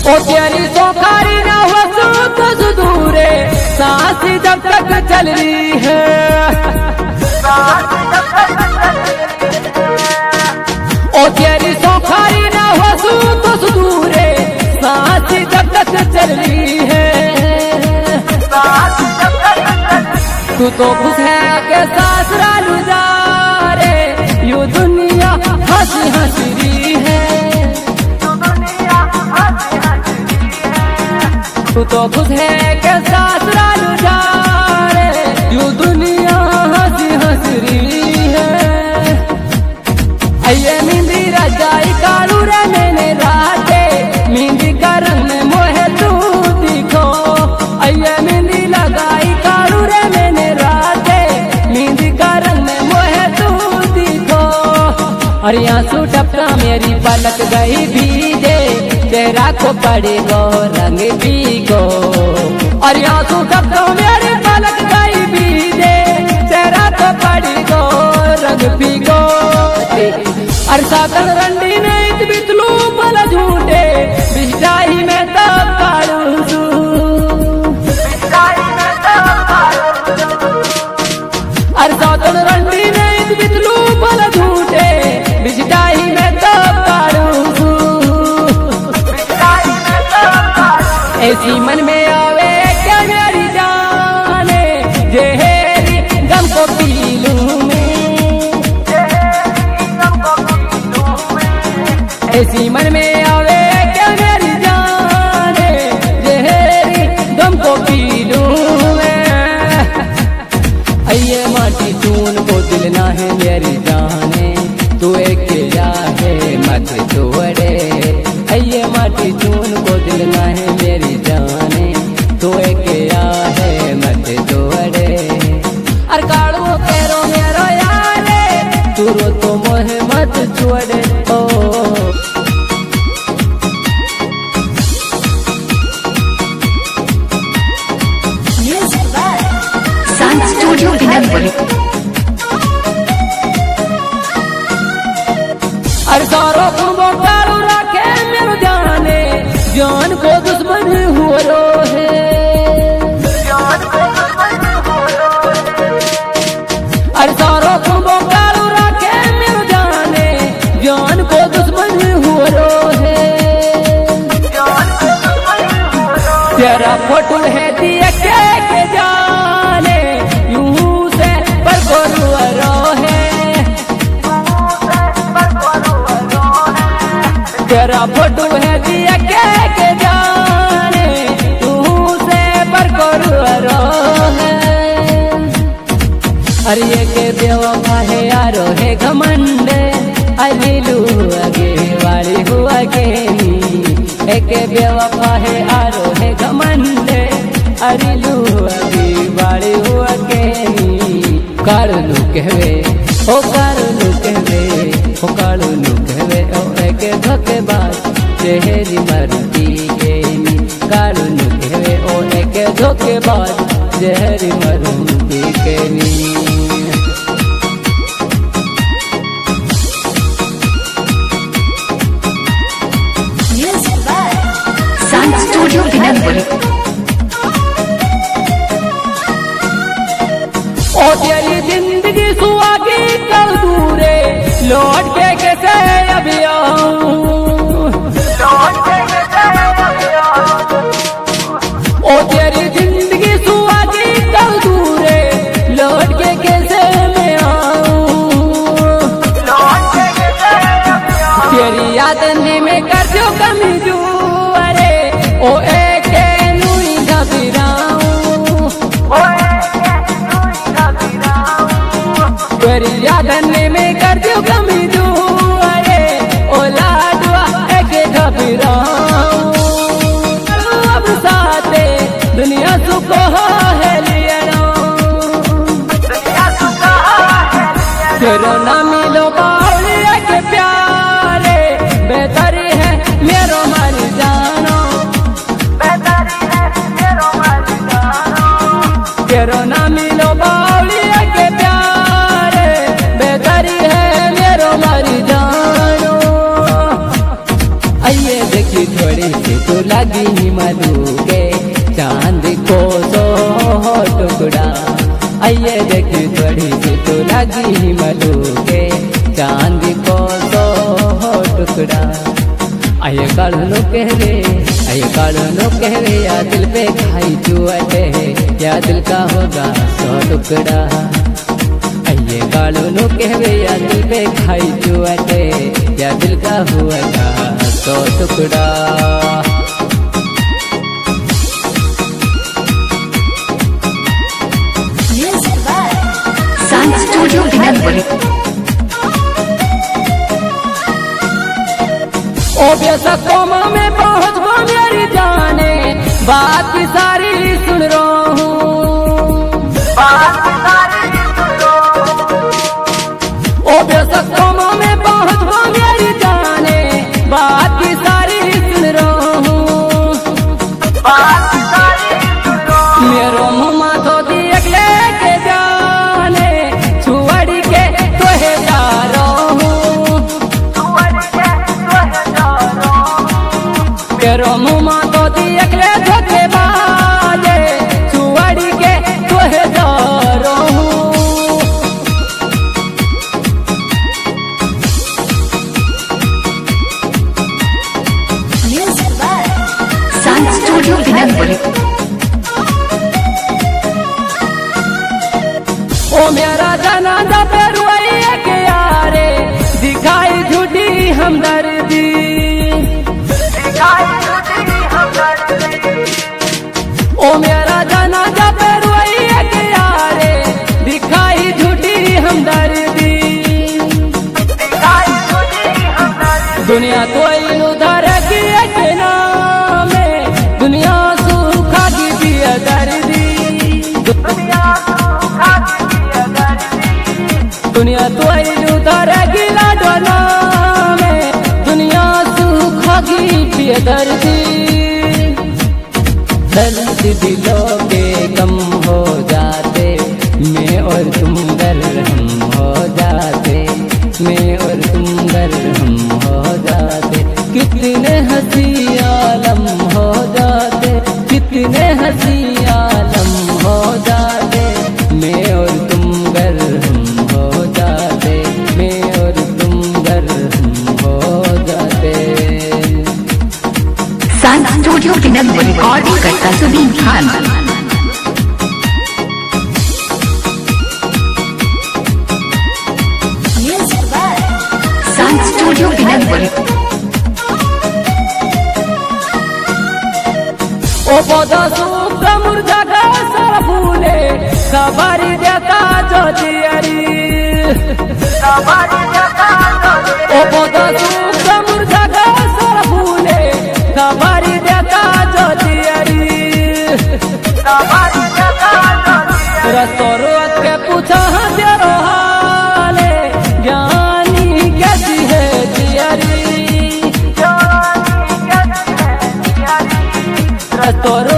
ओ तेरी सोखारी ना हो तो दूरे सांस जब तक चल रही है। ओ तेरी सोखारी ना हो तो दूरे सांस जब तक चल रही है। तू तो खुश है के ससुराल जा रे, यूं दुनिया हंसी हंसी रही है। तू तो खुश है के ससुराल जा रे, यूं दुनिया हंसी हंसी रही है। अये मिंदी रजाई कालू रे मैंने राते, मिंदी का रंग में मोहे तू दिखो। अये मिंदी लगाई कालू रे मैंने राते, मिंदी का रंग में मोहे तू दिखो। और आंसू टपका मेरी पलक गई भीगे, तेरा को पड़ेगो रंग भीगो। और आंसू टपका मेरी पलक गई भीगे, तेरा को पड़ेगो रंग भीगो। और साकल रंडी ने बितलू पल झूठे, बिछाई में तब कालू सू। और साकल रंडी ने बितलू पल झूठे, बिछाई में तब कालू सू। ऐसी मन में आवे क्या मेरी जाने, जहरी गम को पी लूं मैं। ऐसी मन में आवे क्या मेरी जाने, जहरी गम को पी लूं मैं। अये माटी चून को दिल ना है मेरी जाने, तू एक है मत छोड़े। अये माटी चून को दिल ना है मेरी जाने, तू एक है मत छोड़े। और कालू तेरो मेरो यारे, तू रो तो मोहे मत छोड़े। ओ स्टूडियो दिनंबरी। और सारो कुंभो कालू रखे मेरो जाने, जान को दुश्मन हुआ रो है। और सारो कुंभो कालू रखे मेरो जाने, जान को दुश्मन हुआ रो है। तेरा फोटो है दिया के जाने, यूं से पर रो है। तेरा फोटो है दिया के जाने, यूं से पर रो है। अरे ये के बेवफा है यारो है घमंड, अलीलू आगे वाली हुआ के नी। एक बेवफा है यारो है घमंड, अलीलू आगे वाली हुआ के नी। कालू कहवे ओ कालू कहवे, ओ कालू कहवे ओ एक धोखेबाज जहरी मरती के नी। कालू कहवे ओ एक धोखेबाज जहरी मरती के नी। स्टूडियो दिनंबरी। ओ तेरी जिंदगी सुहागी कल दूरे, लौट के कैसे अभी आऊं। ओ तेरी जिंदगी सुहागी कल दूरे, लौट के कैसे मैं आऊं। तेरी याद में कर जो कमी जू, अरे ओ एक नूई घबराऊं। तेरी याद में कर जो कमी जू, अरे ओ लाडवा एक घबराऊं। अब साथे दुनिया सुख है लिया, तेरो ना मिलो बावलिया के प्यारे, बेहतरी है मेरो मर जानो। तेरो ना मिलो बावलिया के प्यारे, बेहतरी है मेरो मर जानो। आइए देखी थोड़ी सी लगी मधु के चांद को सो टुकड़ा। आइए देखी थोड़ी सी तो लगी मधु के चांद को सो टुकड़ा। आइए कालू कह रे या दिल पे खाई चुअटे या दिल का होगा 100 टुकड़ा। आइए कालू कह रे या दिल पे खाई चुअटे या दिल का होगा 100 टुकड़ा। Sun Studio Binagwali. ओ बेसकोमा में पहुँच गो मेरी जाने, बात की सारी सुन रहा हूँ। ओ बेसकोमा में पहुँच गो मेरी जाने, बात की सारी सुन रहा हूँ। मेरो मुँह तो देख लेके जाने, छुअड़ी के तोहे जा रहा हूँ। मेरो मुँह तो देख ले धोखे बाजे, छुअड़ी के तोहे जा रहा हूँ। Sun Studio Binagwali. ओ मेरा जनाजा पे रुइया के यारे, दिखाई झूठी हमदर्दी। ओ मेरा जनाजा पे रुइया के यारे, दिखाई झूठी हमदर्दी। दुनिया कोई उधर की के नाम में, दुनिया सूखा की दिया दर्दी। दुनिया तो उधर गिला डोना में, दुनिया सूखा की पिए दर्दी। दर्द दिलों के कम हो जाते, मैं और तुम दरहम हो जाते, मैं और तुम दरहम हो जाते। कितने हंसी आलम हो जाते, कितने हंसी आलम हो जाते, मैं और तुम दरहम हो जाते, मैं और तुम दरहम हो जाते। Sun Studio Binagwali. Recording करता Sudin Khan. Sun Studio Binagwali. ओ पौधा सूखा मुरझा का सारा फूले, सवारी देता ज्योतियरी। ओ पौधा सूखा मुरझा का सारा फूले, सवारी देता ज्योतियरी। रस्तों रोक के पूछा तेरो हाले, ज्ञानी कैसी है जियरी। रस्तों